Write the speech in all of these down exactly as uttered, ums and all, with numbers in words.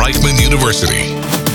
Reichman University.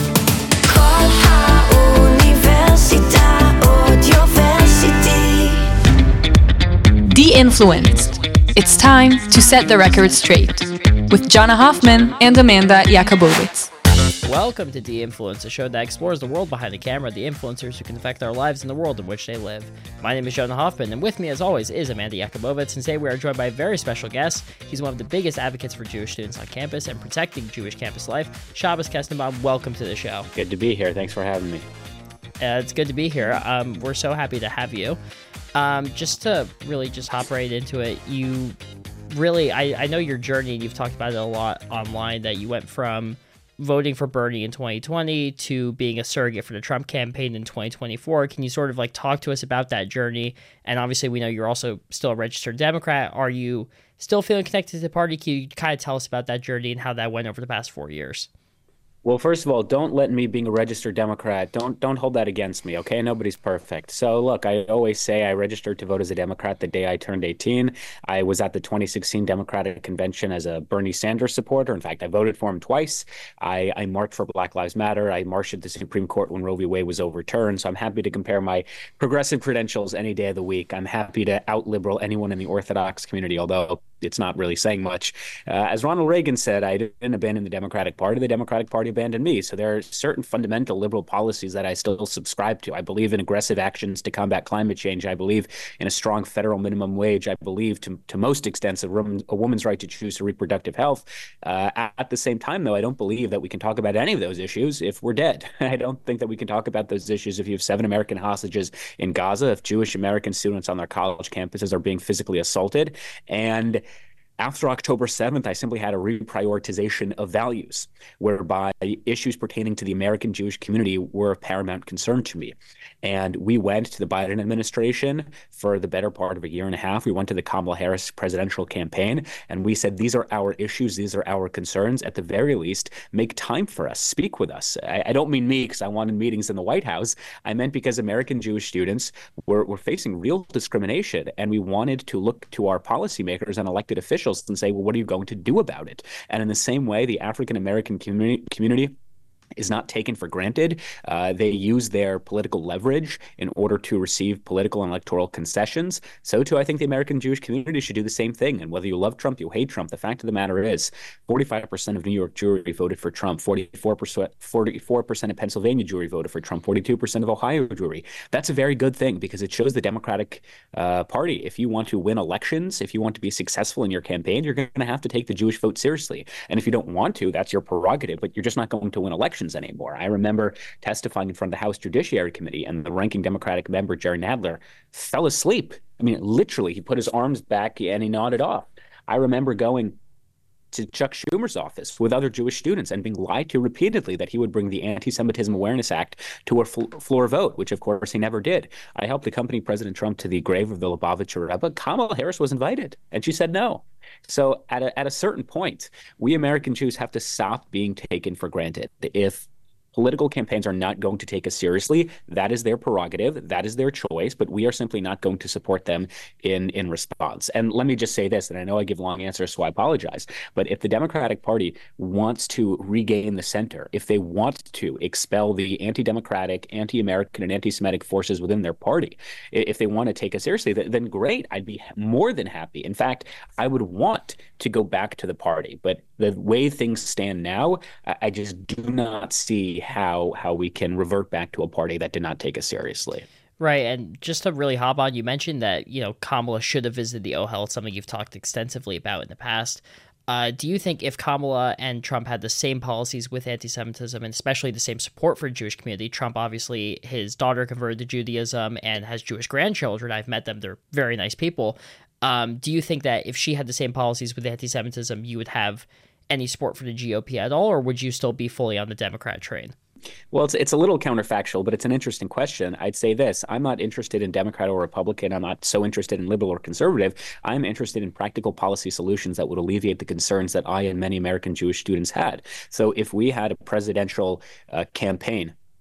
De-influenced. It's time to set the record straight with Jana Hoffman and Amanda Yakubowicz. Welcome to De-Influence, a show that explores the world behind the camera, the influencers who can affect our lives and the world in which they live. My name is Jonah Hoffman, and with me, as always, is Amanda Yakubowicz, and today we are joined by a very special guest. He's one of the biggest advocates for Jewish students on campus and protecting Jewish campus life. Shabbos Kestenbaum, welcome to the show. Good to be here. Thanks for having me. Uh, it's good to be here. Um, we're so happy to have you. Um, just to really just hop right into it, you really, I, I know your journey, and you've talked about it a lot online, that you went from voting for Bernie in twenty twenty to being a surrogate for the Trump campaign in twenty twenty-four. Can you sort of like talk to us about that journey? And obviously we know you're also still a registered Democrat. Are you still feeling connected to the party? Can you kind of tell us about that journey and how that went over the past four years? Well, first of all, don't let me being a registered Democrat, don't don't hold that against me, okay? Nobody's perfect. So look, I always say I registered to vote as a Democrat the day I turned eighteen. I was at the twenty sixteen Democratic Convention as a Bernie Sanders supporter. In fact, I voted for him twice. I, I marched for Black Lives Matter. I marched at the Supreme Court when Roe v. Wade was overturned. So I'm happy to compare my progressive credentials any day of the week. I'm happy to out-liberal anyone in the Orthodox community, although it's not really saying much. Uh, as Ronald Reagan said, I didn't abandon the Democratic Party. The Democratic Party abandoned me. So there are certain fundamental liberal policies that I still subscribe to. I believe in aggressive actions to combat climate change. I believe in a strong federal minimum wage. I believe to, to most extents a, woman, a woman's right to choose her reproductive health. Uh, at the same time, though, I don't believe that we can talk about any of those issues if we're dead. I don't think that we can talk about those issues if you have seven American hostages in Gaza, if Jewish American students on their college campuses are being physically assaulted. And after October seventh, I simply had a reprioritization of values, whereby issues pertaining to the American Jewish community were of paramount concern to me. And we went to the Biden administration for the better part of a year and a half. We went to the Kamala Harris presidential campaign, and we said, these are our issues, these are our concerns. At the very least, make time for us, speak with us. I, I don't mean me because I wanted meetings in the White House. I meant because American Jewish students were, were facing real discrimination, and we wanted to look to our policymakers and elected officials and say, well, what are you going to do about it? And in the same way, the African American community community is not taken for granted. Uh, they use their political leverage in order to receive political and electoral concessions. So too, I think the American Jewish community should do the same thing. And whether you love Trump, you hate Trump, the fact of the matter is forty-five percent of New York Jewry voted for Trump, forty-four percent, forty-four percent of Pennsylvania Jewry voted for Trump, forty-two percent of Ohio Jewry. That's a very good thing because it shows the Democratic uh, Party, if you want to win elections, if you want to be successful in your campaign, you're going to have to take the Jewish vote seriously. And if you don't want to, that's your prerogative, but you're just not going to win elections anymore. I remember testifying in front of the House Judiciary Committee, and the ranking Democratic member, Jerry Nadler, fell asleep. I mean, literally, he put his arms back and he nodded off. I remember going to Chuck Schumer's office with other Jewish students and being lied to repeatedly that he would bring the Anti-Semitism Awareness Act to a fl- floor vote, which of course he never did. I helped accompany President Trump to the grave of the Lubavitcher Rebbe. Kamala Harris was invited, and she said no. So at a, at a certain point, we American Jews have to stop being taken for granted. If political campaigns are not going to take us seriously, that is their prerogative, that is their choice, but we are simply not going to support them in, in response. And let me just say this, and I know I give long answers, so I apologize, but if the Democratic Party wants to regain the center, if they want to expel the anti-democratic, anti-American, and anti-Semitic forces within their party, if they want to take us seriously, then great, I'd be more than happy. In fact, I would want to go back to the party, but the way things stand now, I just do not see how how we can revert back to a party that did not take us seriously. Right, and just to really hop on, you mentioned that, you know, Kamala should have visited the O H L. It's something you've talked extensively about in the past. Uh, do you think if Kamala and Trump had the same policies with anti-Semitism, and especially the same support for the Jewish community, Trump, obviously, his daughter converted to Judaism and has Jewish grandchildren. I've met them. They're very nice people. Um, do you think that if she had the same policies with anti-Semitism, you would have any support for the G O P at all, or would you still be fully on the Democrat train? Well, it's it's a little counterfactual, but it's an interesting question. I'd say this. I'm not interested in Democrat or Republican. I'm not so interested in liberal or conservative. I'm interested in practical policy solutions that would alleviate the concerns that I and many American Jewish students had. So if we had a presidential uh, campaign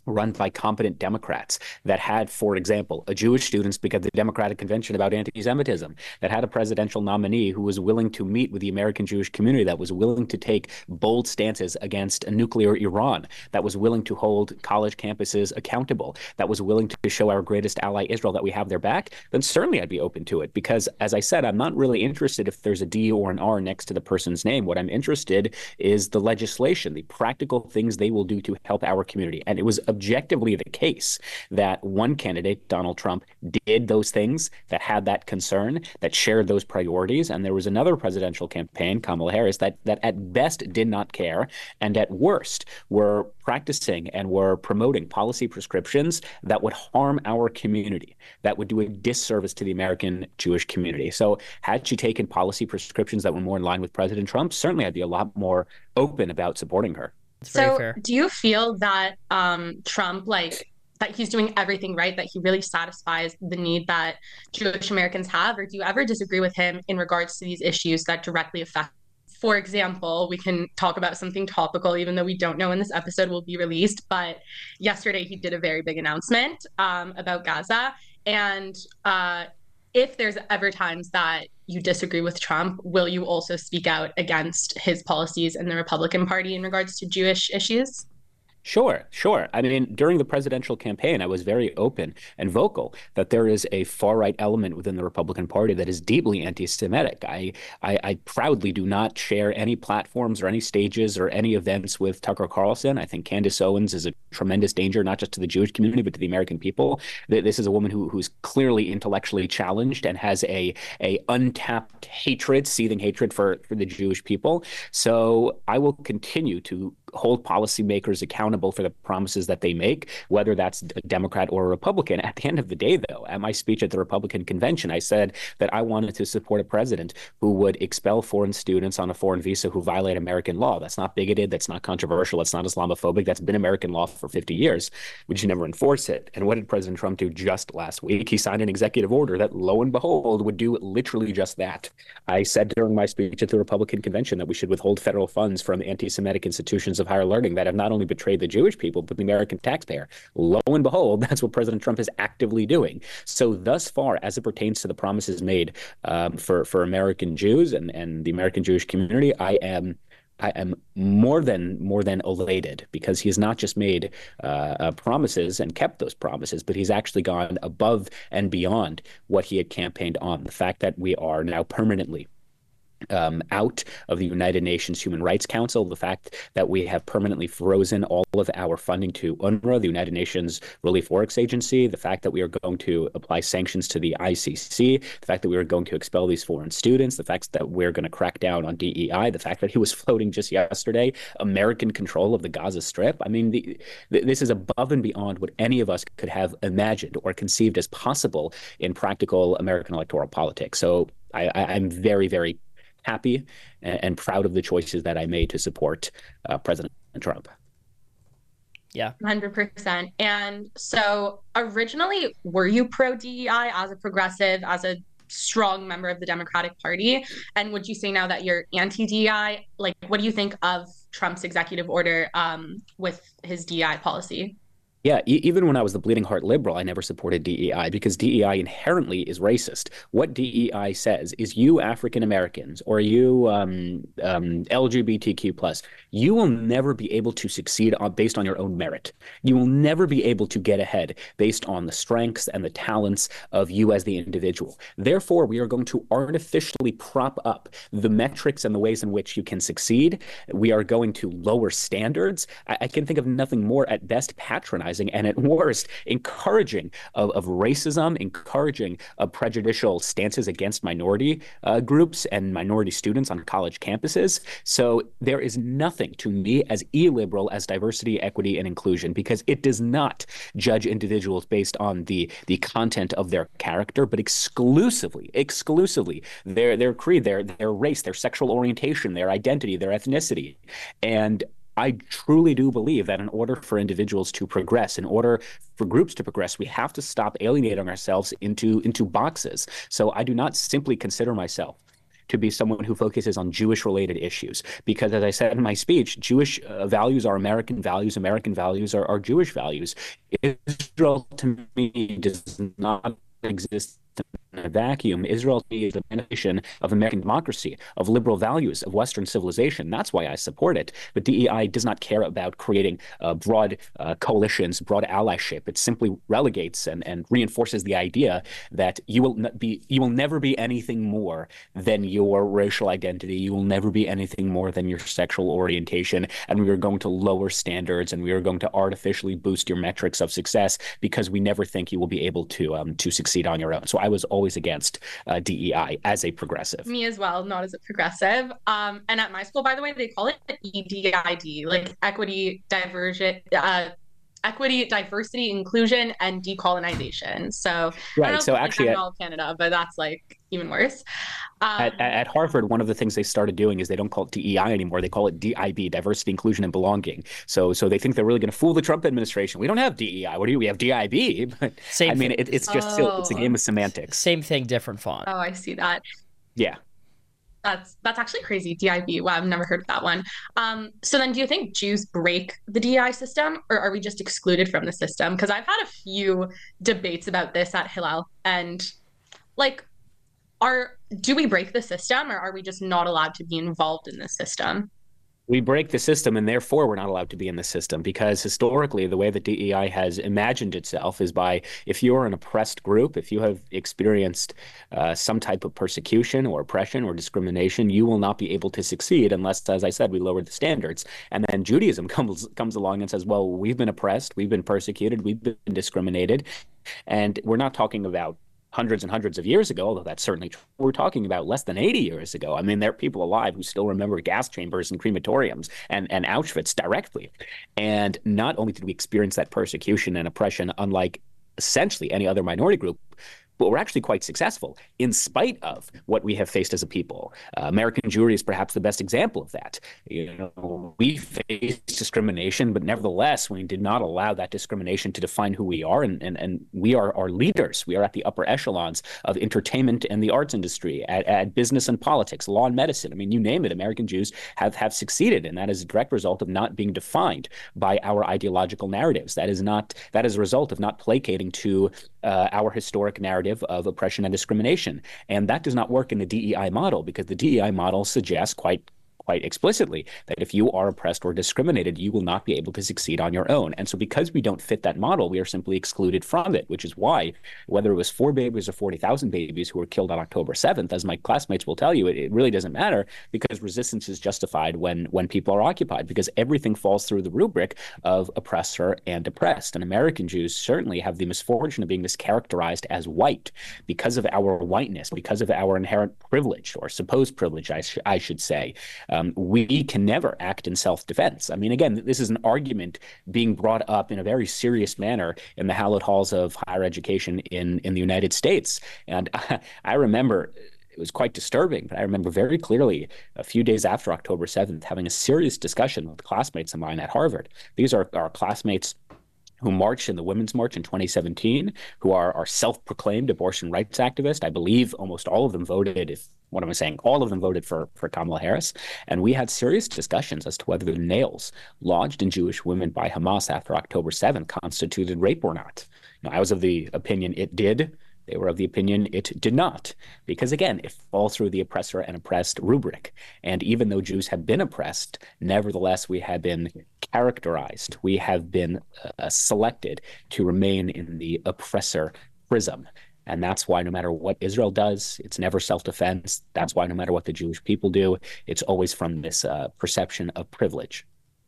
run by competent Democrats that had, for example, a Jewish student speak at the Democratic Convention about anti-Semitism, that had a presidential nominee who was willing to meet with the American Jewish community, that was willing to take bold stances against a nuclear Iran, that was willing to hold college campuses accountable, that was willing to show our greatest ally, Israel, that we have their back, then certainly I'd be open to it. Because, as I said, I'm not really interested if there's a D or an R next to the person's name. What I'm interested is the legislation, the practical things they will do to help our community. And it was objectively the case that one candidate, Donald Trump, did those things, that had that concern, that shared those priorities. And there was another presidential campaign, Kamala Harris, that, that at best did not care, and at worst were practicing and were promoting policy prescriptions that would harm our community, that would do a disservice to the American Jewish community. So had she taken policy prescriptions that were more in line with President Trump, certainly I'd be a lot more open about supporting her. It's very So fair. do you feel that um, Trump, like, that he's doing everything right, that he really satisfies the need that Jewish Americans have? Or do you ever disagree with him in regards to these issues that directly affect? For example, we can talk about something topical, even though we don't know when this episode will be released. But yesterday he did a very big announcement um, about Gaza. And uh, if there's ever times that you disagree with Trump, will you also speak out against his policies in the Republican Party in regards to Jewish issues? Sure, sure. I mean, during the presidential campaign, I was very open and vocal that there is a far-right element within the Republican Party that is deeply anti-Semitic. I, I, I proudly do not share any platforms or any stages or any events with Tucker Carlson. I think Candace Owens is a tremendous danger, not just to the Jewish community, but to the American people. This is a woman who, who's clearly intellectually challenged and has a, a untapped hatred, seething hatred for, for the Jewish people. So I will continue to hold policymakers accountable for the promises that they make, whether that's a Democrat or a Republican. At the end of the day, though, at my speech at the Republican convention, I said that I wanted to support a president who would expel foreign students on a foreign visa who violate American law. That's not bigoted. That's not controversial. That's not Islamophobic. That's been American law for fifty years. We just never enforce it. And what did President Trump do just last week? He signed an executive order that, lo and behold, would do literally just that. I said during my speech at the Republican convention that we should withhold federal funds from anti-Semitic institutions of higher learning that have not only betrayed the Jewish people, but the American taxpayer. Lo and behold, that's what President Trump is actively doing. So thus far, as it pertains to the promises made um, for, for American Jews and, and the American Jewish community, I am I am more than more than elated, because he has not just made uh, uh, promises and kept those promises, but he's actually gone above and beyond what he had campaigned on. The fact that we are now permanently Um, out of the United Nations Human Rights Council, the fact that we have permanently frozen all of our funding to UNRWA, the United Nations Relief Works Agency, the fact that we are going to apply sanctions to the I C C, the fact that we are going to expel these foreign students, the fact that we're going to crack down on D E I, the fact that he was floating just yesterday American control of the Gaza Strip. I mean, the, the, this is above and beyond what any of us could have imagined or conceived as possible in practical American electoral politics. So I, I, I'm very, very happy and, and proud of the choices that I made to support uh, President Trump. Yeah. one hundred percent. And so originally, were you pro D E I as a progressive, as a strong member of the Democratic Party? And would you say now that you're anti-D E I? Like, what do you think of Trump's executive order um, with his D E I policy? Yeah, e- even when I was the bleeding heart liberal, I never supported D E I, because D E I inherently is racist. What D E I says is, you African Americans or you um, um, L G B T Q plus, you will never be able to succeed on, based on your own merit. You will never be able to get ahead based on the strengths and the talents of you as the individual. Therefore, we are going to artificially prop up the metrics and the ways in which you can succeed. We are going to lower standards. I, I can think of nothing more, at best patronizing, and at worst encouraging of, of racism, encouraging of prejudicial stances against minority uh, groups and minority students on college campuses. So there is nothing to me as illiberal as diversity, equity, and inclusion, because it does not judge individuals based on the the content of their character, but exclusively, exclusively their their creed, their their race, their sexual orientation, their identity, their ethnicity. And I truly do believe that in order for individuals to progress, in order for groups to progress, we have to stop alienating ourselves into, into boxes. So I do not simply consider myself to be someone who focuses on Jewish-related issues. Because as I said in my speech, Jewish uh, values are American values. American values are, are Jewish values. Israel, to me, does not exist in a vacuum. Israel is the manifestation of American democracy, of liberal values, of Western civilization. That's why I support it. But D E I does not care about creating uh, broad uh, coalitions, broad allyship. It simply relegates and, and reinforces the idea that you will not be, you will never be anything more than your racial identity. You will never be anything more than your sexual orientation. And we are going to lower standards, and we are going to artificially boost your metrics of success because we never think you will be able to um, to succeed on your own. So I was always against uh, D E I as a progressive. Me as well, not as a progressive. Um, and at my school, by the way, they call it E D I D, like equity, diversion, uh, equity, diversity, inclusion, and decolonization. So right. I don't know so if actually, in all Canada, but that's like even worse. Um, at, at Harvard, one of the things they started doing is they don't call it D E I anymore. They call it D I B, diversity, inclusion, and belonging. So, so they think they're really going to fool the Trump administration. We don't have D E I. What do you? We have D I B. But Same I mean, thing. it, it's just Oh. it's a game of semantics. Same thing, different font. Oh, I see that. Yeah. That's that's actually crazy. D I B. Wow, I've never heard of that one. Um, so then do you think Jews break the D E I system, or are we just excluded from the system? Because I've had a few debates about this at Hillel, and like, are do we break the system, or are we just not allowed to be involved in the system? We break the system, and therefore we're not allowed to be in the system, because historically the way that D E I has imagined itself is by, if you're an oppressed group, if you have experienced uh, some type of persecution or oppression or discrimination, you will not be able to succeed unless, as I said, we lower the standards. And then Judaism comes comes along and says, well, we've been oppressed, we've been persecuted, we've been discriminated, and we're not talking about hundreds and hundreds of years ago, although that's certainly true. We're talking about less than eighty years ago. I mean, there are people alive who still remember gas chambers and crematoriums and, and Auschwitz directly. And not only did we experience that persecution and oppression, unlike essentially any other minority group, but we're actually quite successful in spite of what we have faced as a people. Uh, American Jewry is perhaps the best example of that. You know, we faced discrimination, but nevertheless, we did not allow that discrimination to define who we are. And, and, and we are our leaders. We are at the upper echelons of entertainment and the arts industry, at, at business and politics, law and medicine. I mean, you name it, American Jews have, have succeeded. And that is a direct result of not being defined by our ideological narratives. That is not, that is a result of not placating to uh, our historic narrative of oppression and discrimination. And that does not work in the D E I model, because the D E I model suggests quite quite explicitly that if you are oppressed or discriminated, you will not be able to succeed on your own. And so because we don't fit that model, we are simply excluded from it, which is why, whether it was four babies or forty thousand babies who were killed on October seventh, as my classmates will tell you, it, it really doesn't matter, because resistance is justified when, when people are occupied, because everything falls through the rubric of oppressor and oppressed. And American Jews certainly have the misfortune of being mischaracterized as white because of our whiteness, because of our inherent privilege, or supposed privilege, I, sh- I should say. Um, we can never act in self-defense. I mean, again, this is an argument being brought up in a very serious manner in the hallowed halls of higher education in, in the United States. And I, I remember, it was quite disturbing, but I remember very clearly a few days after October seventh having a serious discussion with classmates of mine at Harvard. These are our classmates who marched in the Women's March in twenty seventeen, who are, are self-proclaimed abortion rights activists. I believe almost all of them voted, if what am I saying? All of them voted for, for Kamala Harris. And we had serious discussions as to whether the nails lodged in Jewish women by Hamas after October seventh constituted rape or not. You know, I was of the opinion it did. They were of the opinion it did not, because again, it falls through the oppressor and oppressed rubric. And even though Jews have been oppressed, nevertheless, we have been characterized, we have been uh, selected to remain in the oppressor prism. And that's why no matter what Israel does, it's never self-defense. That's why no matter what the Jewish people do, it's always from this uh, perception of privilege.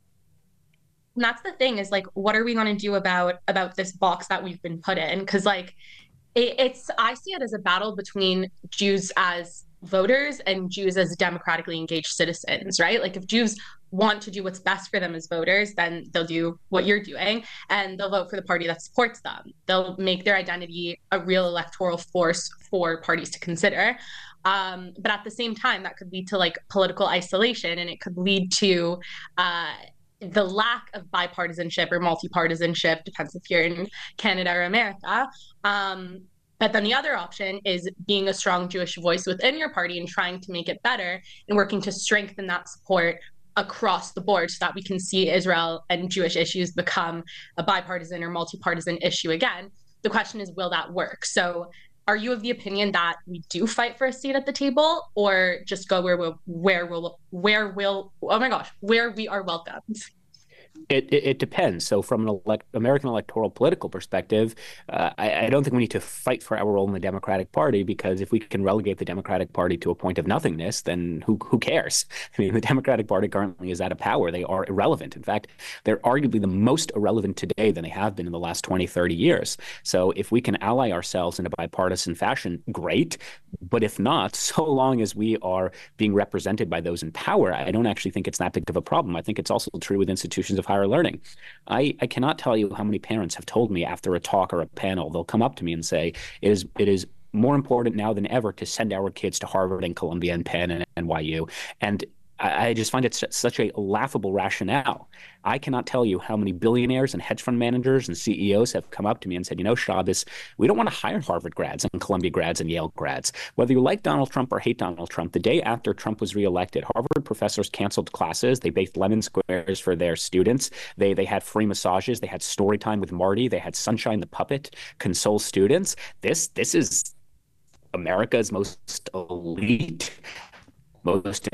And that's the thing, is like, what are we going to do about about this box that we've been put in? Because like, it, it's I see it as a battle between Jews as voters and Jews as democratically engaged citizens, right? Like, if Jews want to do what's best for them as voters, then they'll do what you're doing, and they'll vote for the party that supports them. They'll make their identity a real electoral force for parties to consider. Um, but at the same time, that could lead to like political isolation, and it could lead to uh, the lack of bipartisanship or multi-partisanship, depends if you're in Canada or America, um, But then the other option is being a strong Jewish voice within your party and trying to make it better and working to strengthen that support across the board so that we can see Israel and Jewish issues become a bipartisan or multi-partisan issue again. The question is, will that work? So are you of the opinion that we do fight for a seat at the table, or just go where we'll, where we'll, where we'll, oh my gosh, where we are welcomed? It, it, it depends. So from an elect, American electoral political perspective, uh, I, I don't think we need to fight for our role in the Democratic Party, because if we can relegate the Democratic Party to a point of nothingness, then who who cares? I mean, the Democratic Party currently is out of power. They are irrelevant. In fact, they're arguably the most irrelevant today than they have been in the last twenty, thirty years. So if we can ally ourselves in a bipartisan fashion, great. But if not, so long as we are being represented by those in power, I don't actually think it's that big of a problem. I think it's also true with institutions of higher learning. I, I cannot tell you how many parents have told me after a talk or a panel, they'll come up to me and say, it is it is more important now than ever to send our kids to Harvard and Columbia and Penn and N Y U. And I just find it such a laughable rationale. I cannot tell you how many billionaires and hedge fund managers and C E Os have come up to me and said, you know, Shabbos, we don't want to hire Harvard grads and Columbia grads and Yale grads. Whether you like Donald Trump or hate Donald Trump, the day after Trump was reelected, Harvard professors canceled classes. They baked lemon squares for their students. They they had free massages. They had story time with Marty. They had Sunshine the Puppet console students. This this is America's most elite, most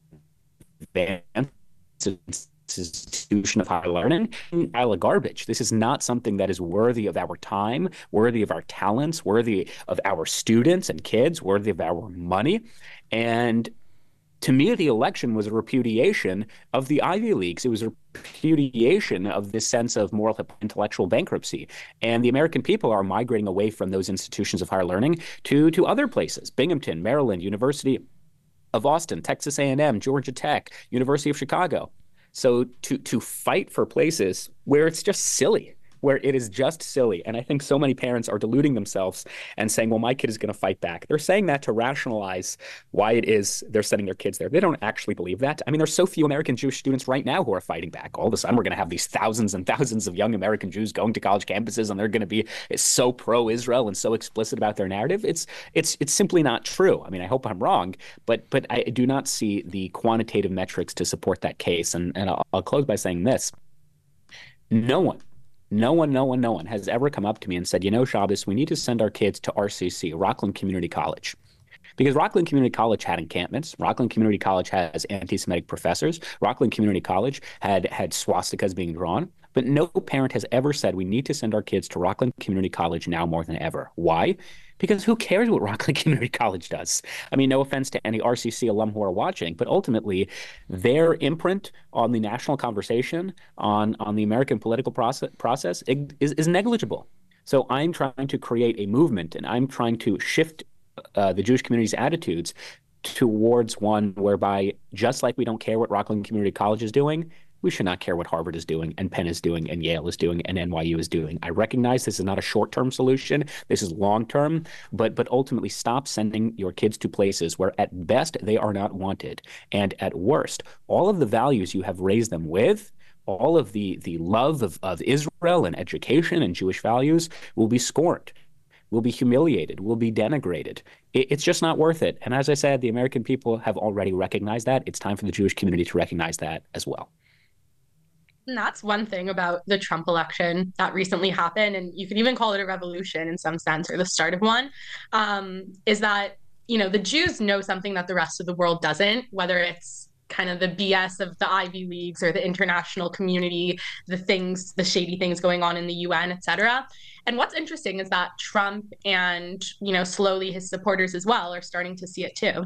institution of higher learning, pile of garbage. This is not something that is worthy of our time, worthy of our talents, worthy of our students and kids, worthy of our money. And to me, the election was a repudiation of the Ivy Leagues. It was a repudiation of this sense of moral intellectual bankruptcy. And the American people are migrating away from those institutions of higher learning to, to other places: Binghamton, Maryland, University of Austin, Texas A and M, Georgia Tech, University of Chicago. So to to fight for places where it's just silly, where it is just silly. And I think so many parents are deluding themselves and saying, well, my kid is going to fight back. They're saying that to rationalize why it is they're sending their kids there. They don't actually believe that. I mean, there's so few American Jewish students right now who are fighting back. All of a sudden, we're going to have these thousands and thousands of young American Jews going to college campuses, and they're going to be so pro-Israel and so explicit about their narrative. It's it's it's simply not true. I mean, I hope I'm wrong, but but I do not see the quantitative metrics to support that case. And, and I'll, I'll close by saying this. No one, No one, no one, no one has ever come up to me and said, you know, Shabbos, we need to send our kids to R C C, Rockland Community College. Because Rockland Community College had encampments. Rockland Community College has anti-Semitic professors. Rockland Community College had, had swastikas being drawn. But no parent has ever said we need to send our kids to Rockland Community College now more than ever. Why? Because who cares what Rockland Community College does? I mean, no offense to any R C C alum who are watching, but ultimately their imprint on the national conversation, on, on the American political process, process is, is negligible. So I'm trying to create a movement, and I'm trying to shift uh, the Jewish community's attitudes towards one whereby, just like we don't care what Rockland Community College is doing, we should not care what Harvard is doing and Penn is doing and Yale is doing and N Y U is doing. I recognize this is not a short-term solution. This is long-term, but but ultimately stop sending your kids to places where at best they are not wanted, and at worst, all of the values you have raised them with, all of the, the love of, of Israel and education and Jewish values will be scorned, will be humiliated, will be denigrated. It, it's just not worth it. And as I said, the American people have already recognized that. It's time for the Jewish community to recognize that as well. And that's one thing about the Trump election that recently happened, and you could even call it a revolution in some sense, or the start of one, um, is that, you know, the Jews know something that the rest of the world doesn't, whether it's kind of the B S of the Ivy Leagues or the international community, the things, the shady things going on in the U N, et cetera. And what's interesting is that Trump and, you know, slowly his supporters as well are starting to see it too.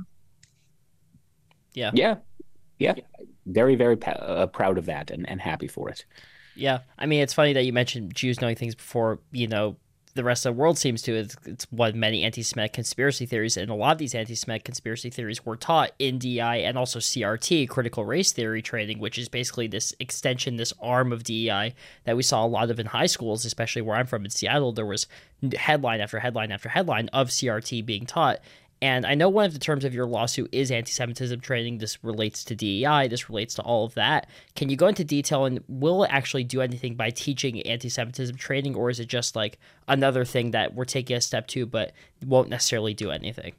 Yeah. Yeah. Yeah. Very, very uh, proud of that and, and happy for it. Yeah. I mean, it's funny that you mentioned Jews knowing things before, you know, the rest of the world seems to. It's, it's what many anti-Semitic conspiracy theories, and a lot of these anti-Semitic conspiracy theories were taught in D E I and also C R T, critical race theory training, which is basically this extension, this arm of D E I that we saw a lot of in high schools, especially where I'm from in Seattle. There was headline after headline after headline of C R T being taught. And I know one of the terms of your lawsuit is anti-Semitism training. This relates to D E I. This relates to all of that. Can you go into detail, and will it actually do anything by teaching anti-Semitism training, or is it just like another thing that we're taking a step to but won't necessarily do anything?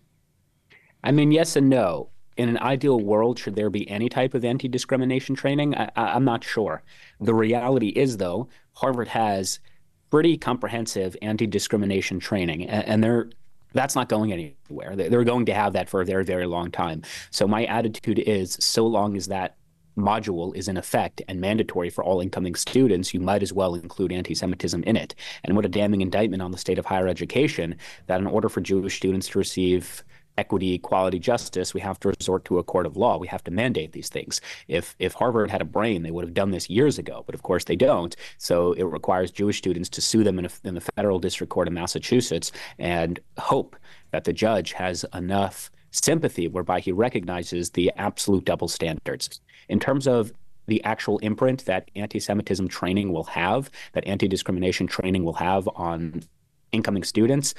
I mean, yes and no. In an ideal world, should there be any type of anti-discrimination training? I, I, I'm not sure. The reality is, though, Harvard has pretty comprehensive anti-discrimination training, and, and they're that's not going anywhere. They're going to have that for a very, very long time. So my attitude is, so long as that module is in effect and mandatory for all incoming students, you might as well include anti-Semitism in it. And what a damning indictment on the state of higher education, that in order for Jewish students to receive equity, equality, justice, we have to resort to a court of law. We have to mandate these things. If if Harvard had a brain, they would have done this years ago, but of course they don't. So it requires Jewish students to sue them in, a, in the federal district court in Massachusetts and hope that the judge has enough sympathy whereby he recognizes the absolute double standards. In terms of the actual imprint that anti-Semitism training will have, that anti-discrimination training will have on incoming students,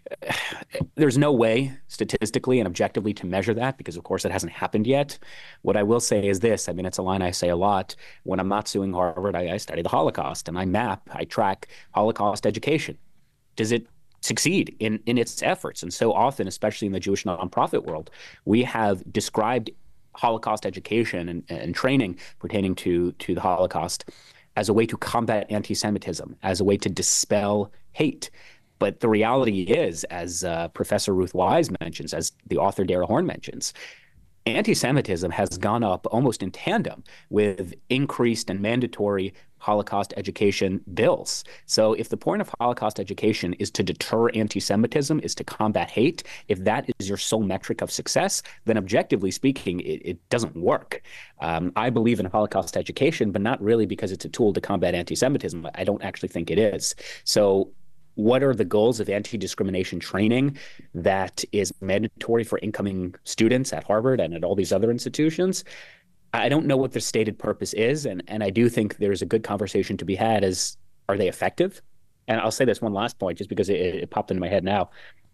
there's no way statistically and objectively to measure that because, of course, it hasn't happened yet. What I will say is this. I mean, it's a line I say a lot. When I'm not suing Harvard, I, I study the Holocaust, and I map, I track Holocaust education. Does it succeed in, in its efforts? And so often, especially in the Jewish nonprofit world, we have described Holocaust education and, and training pertaining to, to the Holocaust as a way to combat anti-Semitism, as a way to dispel hate. But the reality is, as uh, Professor Ruth Wise mentions, as the author Dara Horn mentions, anti-Semitism has gone up almost in tandem with increased and mandatory Holocaust education bills. So if the point of Holocaust education is to deter anti-Semitism, is to combat hate, if that is your sole metric of success, then objectively speaking, it, it doesn't work. Um, I believe in Holocaust education, but not really because it's a tool to combat anti-Semitism. I don't actually think it is. So what are the goals of anti-discrimination training that is mandatory for incoming students at Harvard and at all these other institutions? I don't know what their stated purpose is, and, and I do think there's a good conversation to be had as, are they effective? And I'll say this one last point, just because it, it popped into my head now.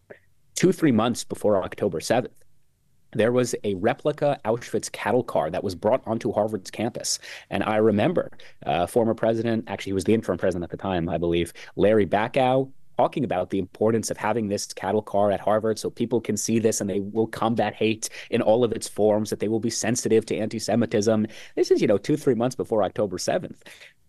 Two, three months before October seventh, there was a replica Auschwitz cattle car that was brought onto Harvard's campus. And I remember uh, former president, actually he was the interim president at the time, I believe, Larry Bacow, talking about the importance of having this cattle car at Harvard so people can see this and they will combat hate in all of its forms, that they will be sensitive to anti-Semitism. This is, you know, two, three months before October seventh.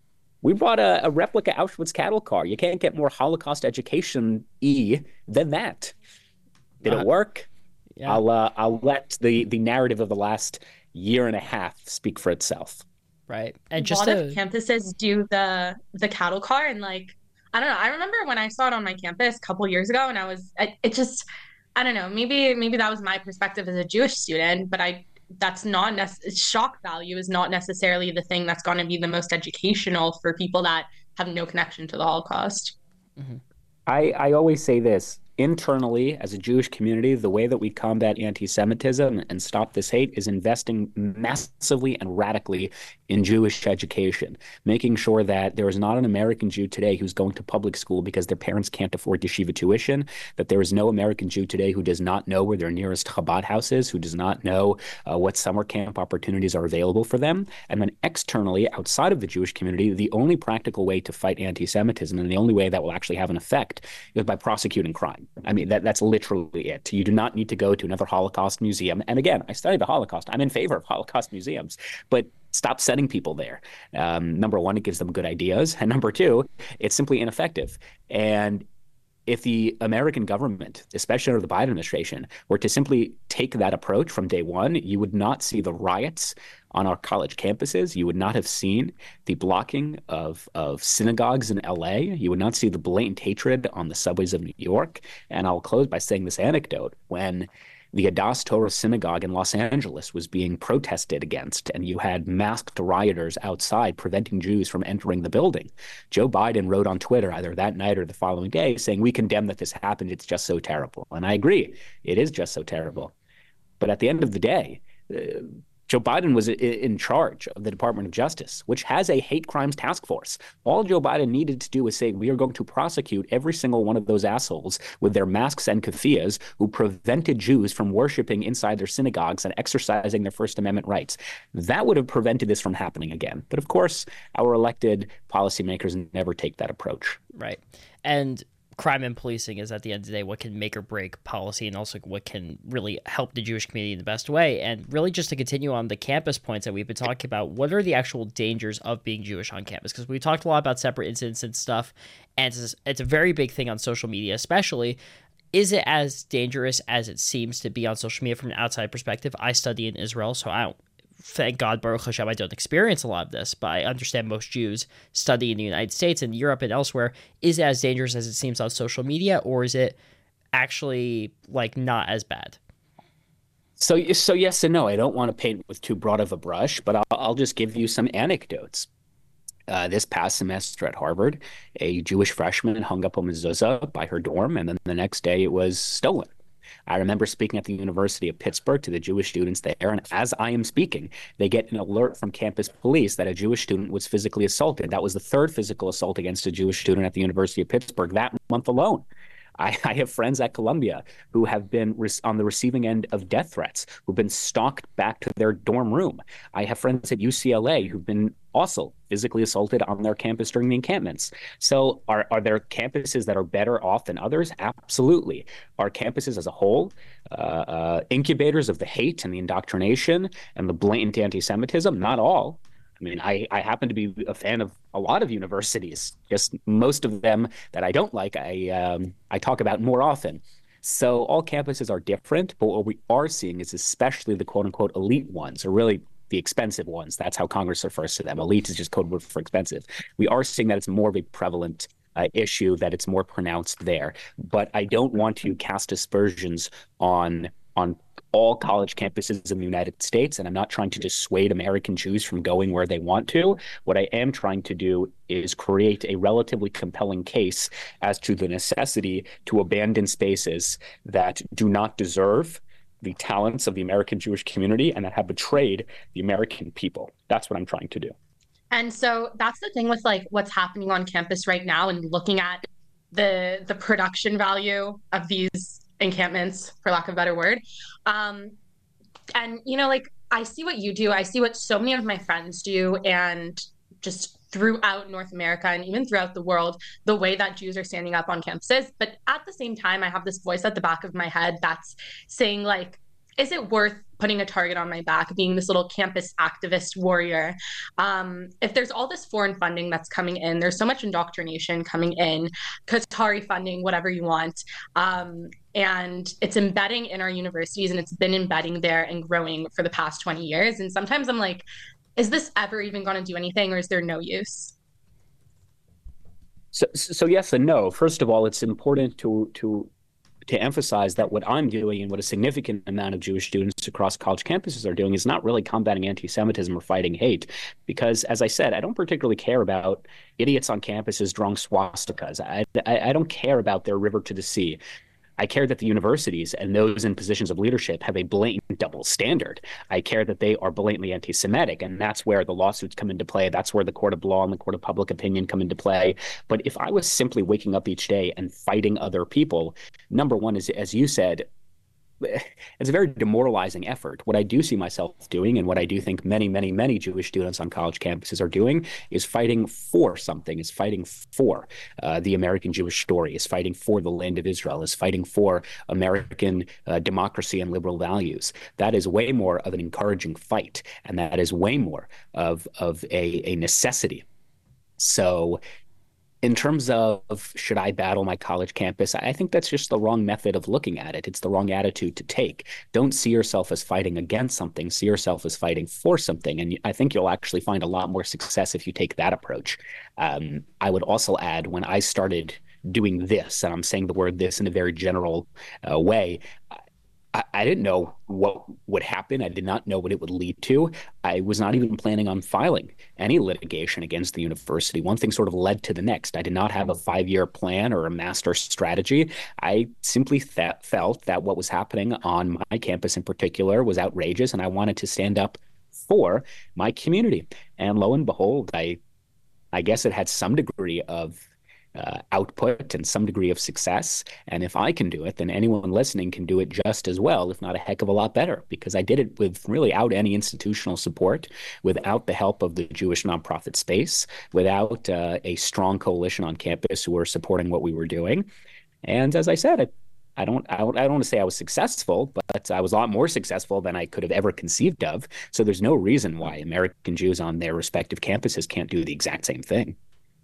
We brought a, a replica Auschwitz cattle car. You can't get more Holocaust education-y than that. Did uh, it work? Yeah. I'll uh, I'll let the, the narrative of the last year and a half speak for itself. Right. And just a lot to... of campuses do the the cattle car, and like I don't know. I remember when I saw it on my campus a couple years ago, and I was it, it just I don't know. Maybe maybe that was my perspective as a Jewish student, but I that's not nec- shock value is not necessarily the thing that's going to be the most educational for people that have no connection to the Holocaust. Mm-hmm. I I always say this. Internally, as a Jewish community, the way that we combat anti-Semitism and stop this hate is investing massively and radically in Jewish education, making sure that there is not an American Jew today who's going to public school because their parents can't afford yeshiva tuition, that there is no American Jew today who does not know where their nearest Chabad house is, who does not know uh, what summer camp opportunities are available for them. And then externally, outside of the Jewish community, the only practical way to fight anti-Semitism and the only way that will actually have an effect is by prosecuting crime. I mean, that, that's literally it. You do not need to go to another Holocaust museum. And again, I study the Holocaust. I'm in favor of Holocaust museums, but stop sending people there. Um, number one, it gives them good ideas. And number two, it's simply ineffective. And if the American government, especially under the Biden administration, were to simply take that approach from day one, you would not see the riots on our college campuses. You would not have seen the blocking of, of synagogues in L A. You would not see the blatant hatred on the subways of New York. And I'll close by saying this anecdote. When the Adass Torah synagogue in Los Angeles was being protested against, and you had masked rioters outside preventing Jews from entering the building, Joe Biden wrote on Twitter either that night or the following day saying, "We condemn that this happened. It's just so terrible." And I agree. It is just so terrible. But at the end of the day, uh, Joe Biden was in charge of the Department of Justice, which has a hate crimes task force. All Joe Biden needed to do was say, we are going to prosecute every single one of those assholes with their masks and keffiyehs who prevented Jews from worshiping inside their synagogues and exercising their First Amendment rights. That would have prevented this from happening again. But of course, our elected policymakers never take that approach. Right. And crime and policing is at the end of the day what can make or break policy, and also what can really help the Jewish community in the best way. And really, just to continue on the campus points that we've been talking about, what are the actual dangers of being Jewish on campus? Because we talked a lot about separate incidents and stuff, and it's, it's a very big thing on social media, especially. Is it as dangerous as it seems to be on social media from an outside perspective? I study in Israel, so I don't, thank God, Baruch Hashem, I don't experience a lot of this, but I understand most Jews study in the United States and Europe and elsewhere. Is it as dangerous as it seems on social media, or is it actually like not as bad? So, so yes and no. I don't want to paint with too broad of a brush, but I'll, I'll just give you some anecdotes. Uh, this past semester at Harvard, a Jewish freshman hung up a mezuzah by her dorm, and then the next day it was stolen. I remember speaking at the University of Pittsburgh to the Jewish students there, and as I am speaking, they get an alert from campus police that a Jewish student was physically assaulted. That was the third physical assault against a Jewish student at the University of Pittsburgh that month alone. I, I have friends at Columbia who have been re- on the receiving end of death threats, who've been stalked back to their dorm room. I have friends at U C L A who've been also physically assaulted on their campus during the encampments. So are, are there campuses that are better off than others? Absolutely. Are campuses as a whole uh, uh, incubators of the hate and the indoctrination and the blatant anti-Semitism? Not all. I mean, I, I happen to be a fan of a lot of universities, just most of them that I don't like, I um, I talk about more often. So all campuses are different, but what we are seeing is especially the quote-unquote elite ones, or really the expensive ones. That's how Congress refers to them. Elite is just code word for expensive. We are seeing that it's more of a prevalent uh, issue, that it's more pronounced there. But I don't want to cast aspersions on on all college campuses in the United States, and I'm not trying to dissuade American Jews from going where they want to. What I am trying to do is create a relatively compelling case as to the necessity to abandon spaces that do not deserve the talents of the American Jewish community and that have betrayed the American people. That's what I'm trying to do. And so that's the thing with like what's happening on campus right now, and looking at the the production value of these encampments, for lack of a better word. Um, and, you know, like, I see what you do. I see what so many of my friends do. And just throughout North America and even throughout the world, the way that Jews are standing up on campuses. But at the same time, I have this voice at the back of my head that's saying, like, is it worth putting a target on my back, being this little campus activist warrior? Um, if there's all this foreign funding that's coming in, there's so much indoctrination coming in, Qatari funding, whatever you want. Um, and it's embedding in our universities, and it's been embedding there and growing for the past twenty years. And sometimes I'm like, is this ever even going to do anything, or is there no use? So, so yes and no. First of all, it's important to to to emphasize that what I'm doing and what a significant amount of Jewish students across college campuses are doing is not really combating anti-Semitism or fighting hate. Because, as I said, I don't particularly care about idiots on campuses drawing swastikas. I, I, I don't care about their river to the sea. I care that the universities and those in positions of leadership have a blatant double standard. I care that they are blatantly anti-Semitic, and that's where the lawsuits come into play. That's where the court of law and the court of public opinion come into play. But if I was simply waking up each day and fighting other people, number one is, as you said, it's a very demoralizing effort. What I do see myself doing, and what I do think many, many, many Jewish students on college campuses are doing, is fighting for something, is fighting for uh, the American Jewish story, is fighting for the land of Israel, is fighting for American uh, democracy and liberal values. That is way more of an encouraging fight, and that is way more of, of a, a necessity. So in terms of should I battle my college campus, I think that's just the wrong method of looking at it. It's the wrong attitude to take. Don't see yourself as fighting against something. See yourself as fighting for something. And I think you'll actually find a lot more success if you take that approach. Um, I would also add, when I started doing this, and I'm saying the word this in a very general uh, way, I, I didn't know what would happen. I did not know what it would lead to. I was not even planning on filing any litigation against the university. One thing sort of led to the next. I did not have a five-year plan or a master strategy. I simply th- felt that what was happening on my campus in particular was outrageous, and I wanted to stand up for my community. And lo and behold, I I guess it had some degree of uh, output and some degree of success. And if I can do it, then anyone listening can do it just as well, if not a heck of a lot better, because I did it with really without any institutional support, without the help of the Jewish nonprofit space, without uh, a strong coalition on campus who were supporting what we were doing. And as I said, I, I don't, I don't, I don't want to say I was successful, but I was a lot more successful than I could have ever conceived of. So there's no reason why American Jews on their respective campuses can't do the exact same thing.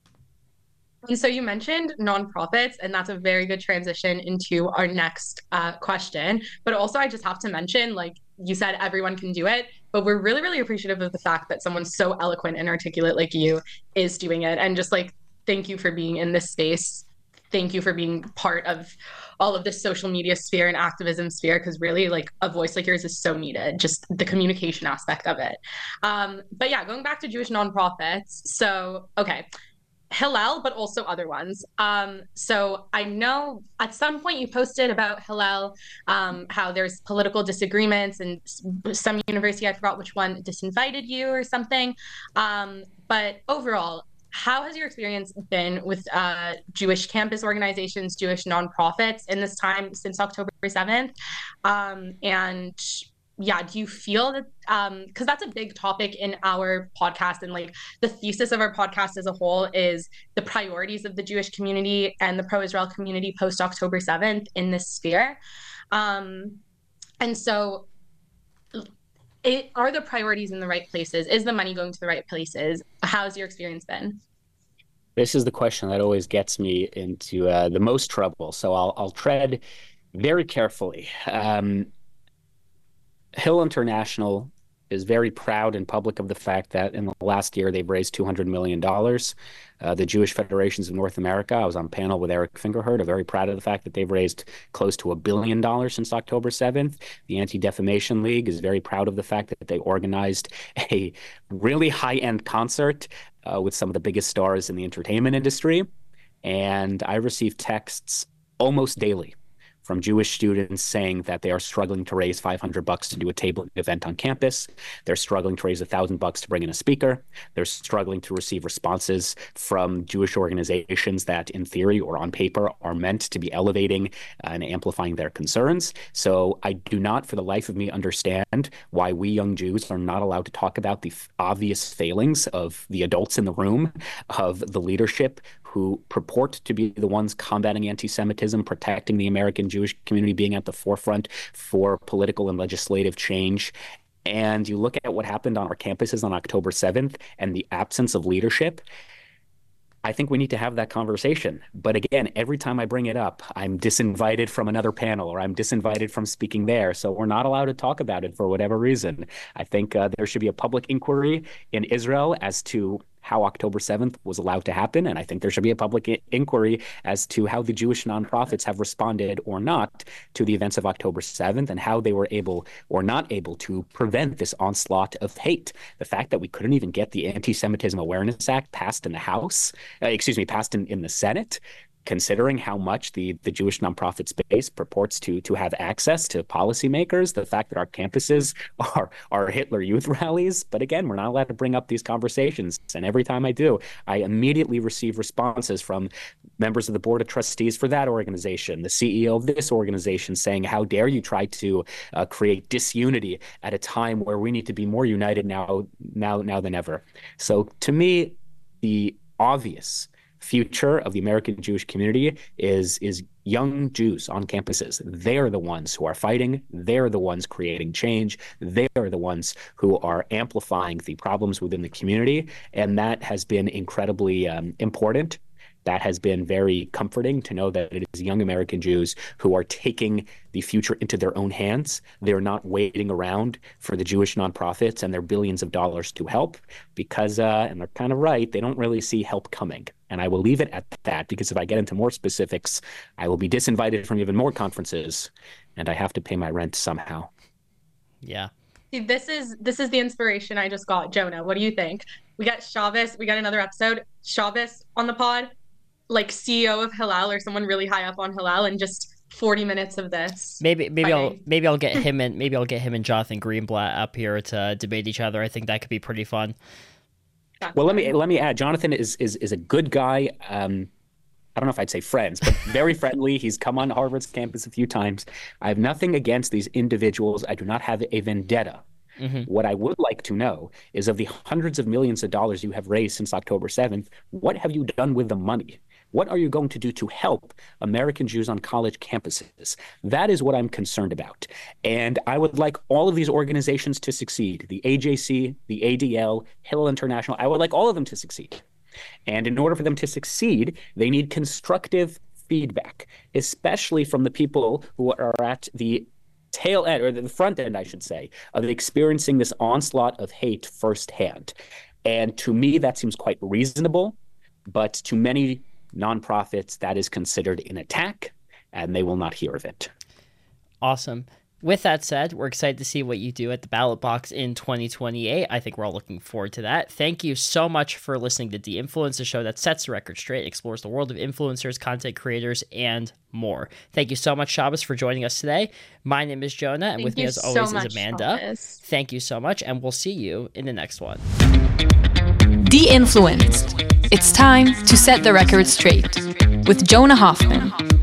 And so you mentioned nonprofits, and that's a very good transition into our next uh, question. But also, I just have to mention, like you said, everyone can do it, but we're really, really appreciative of the fact that someone so eloquent and articulate like you is doing it. And just like, thank you for being in this space. Thank you for being part of all of this social media sphere and activism sphere, because really, like, a voice like yours is so needed, just the communication aspect of it. Um, but yeah, going back to Jewish nonprofits. So, okay. Hillel, but also other ones. Um, so I know at some point you posted about Hillel, um, how there's political disagreements, and some university, I forgot which one, disinvited you or something. Um, but overall, how has your experience been with uh, Jewish campus organizations, Jewish nonprofits in this time since October seventh? Um, and yeah, do you feel that, um, because that's a big topic in our podcast, and like the thesis of our podcast as a whole is the priorities of the Jewish community and the pro-Israel community post October seventh in this sphere. Um, and so it, are the priorities in the right places? Is the money going to the right places? How's your experience been? This is the question that always gets me into uh, the most trouble. So I'll, I'll tread very carefully. Um, Hill International is very proud and public of the fact that in the last year they've raised two hundred million dollars. Uh, the Jewish Federations of North America, I was on a panel with Eric Fingerherd, are very proud of the fact that they've raised close to a billion dollars since October seventh. The Anti-Defamation League is very proud of the fact that they organized a really high-end concert uh, with some of the biggest stars in the entertainment industry. And I receive texts almost daily from Jewish students saying that they are struggling to raise five hundred bucks to do a tabling event on campus. They're struggling to raise one thousand bucks to bring in a speaker. They're struggling to receive responses from Jewish organizations that, in theory or on paper, are meant to be elevating and amplifying their concerns. So I do not, for the life of me, understand why we young Jews are not allowed to talk about the obvious failings of the adults in the room, of the leadership who purport to be the ones combating anti-Semitism, protecting the American Jewish community, being at the forefront for political and legislative change. And you look at what happened on our campuses on October seventh and the absence of leadership. I think we need to have that conversation. But again, every time I bring it up, I'm disinvited from another panel, or I'm disinvited from speaking there. So we're not allowed to talk about it for whatever reason. I think uh, there should be a public inquiry in Israel as to how October seventh was allowed to happen. And I think there should be a public I- inquiry as to how the Jewish nonprofits have responded or not to the events of October seventh, and how they were able or not able to prevent this onslaught of hate. The fact that we couldn't even get the Anti-Semitism Awareness Act passed in the House, uh, excuse me, passed in, in the Senate, considering how much the, the Jewish nonprofit space purports to to have access to policymakers, the fact that our campuses are, are Hitler Youth rallies. But again, we're not allowed to bring up these conversations. And every time I do, I immediately receive responses from members of the board of trustees for that organization, the C E O of this organization, saying, how dare you try to uh, create disunity at a time where we need to be more united now, now, now than ever. So to me, the obvious future of the American Jewish community is is young Jews on campuses. They're the ones who are fighting. They're the ones creating change. They're the ones who are amplifying the problems within the community. And that has been incredibly um, important. That has been very comforting to know that it is young American Jews who are taking the future into their own hands. They're not waiting around for the Jewish nonprofits and their billions of dollars to help, because, uh, and they're kind of right, they don't really see help coming. And I will leave it at that, because if I get into more specifics, I will be disinvited from even more conferences, and I have to pay my rent somehow. Yeah. See, this is this is the inspiration I just got. Jonah, what do you think? We got Shabbos, we got another episode, Shabbos on the pod, like C E O of Hillel or someone really high up on Hillel, and just forty minutes of this. Maybe maybe I'll fighting. maybe I'll get him and maybe I'll get him and Jonathan Greenblatt up here to debate each other. I think that could be pretty fun. That's Well, let me fine. let me add. Jonathan is is is a good guy. Um, I don't know if I'd say friends, but very friendly. He's come on Harvard's campus a few times. I have nothing against these individuals. I do not have a vendetta. Mm-hmm. What I would like to know is, of the hundreds of millions of dollars you have raised since October seventh, what have you done with the money? What are you going to do to help American Jews on college campuses? That is what I'm concerned about. And I would like all of these organizations to succeed. The A J C, the A D L, Hillel International. I would like all of them to succeed. And in order for them to succeed, they need constructive feedback, especially from the people who are at the tail end, or the front end, I should say, of experiencing this onslaught of hate firsthand. And to me, that seems quite reasonable. But to many nonprofits, that is considered an attack, and they will not hear of it. Awesome. With that said, we're excited to see what you do at the ballot box in twenty twenty-eight. I think we're all looking forward to that. Thank you so much for listening to De-Influence, the show that sets the record straight, explores the world of influencers, content creators, and more. Thank you so much, Shabbos, for joining us today. My name is Jonah, and Thank with me, you as so always, much, is Amanda. Shabbos. Thank you so much, and we'll see you in the next one. De-Influenced. It's time to set the record straight with Jonah Hoffman.